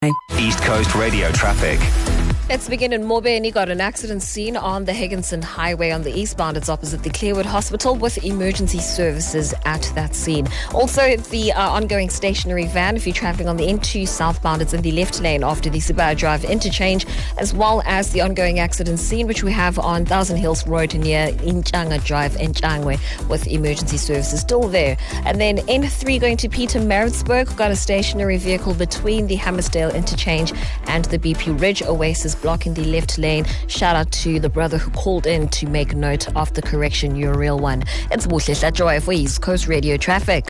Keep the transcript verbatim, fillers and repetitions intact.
East Coast Radio traffic. Let's begin in Mobeni. Got an accident scene on the Higginson Highway on the eastbound. It's opposite the Clearwood Hospital with emergency services at that scene. Also, the uh, ongoing stationary van, if you're travelling on the N two southbound, it's in the left lane after the Sibaya Drive interchange, as well as the ongoing accident scene, which we have on Thousand Hills Road near Inchanga Drive in Changwe with emergency services still there. And then N three going to Peter Maritzburg, got a stationary vehicle between the Hammersdale interchange and the B P Ridge Oasis blocking the left lane. Shout out to the brother who called in to make note of the correction. You're a real one. It's Buhle Joy for East Coast Radio traffic.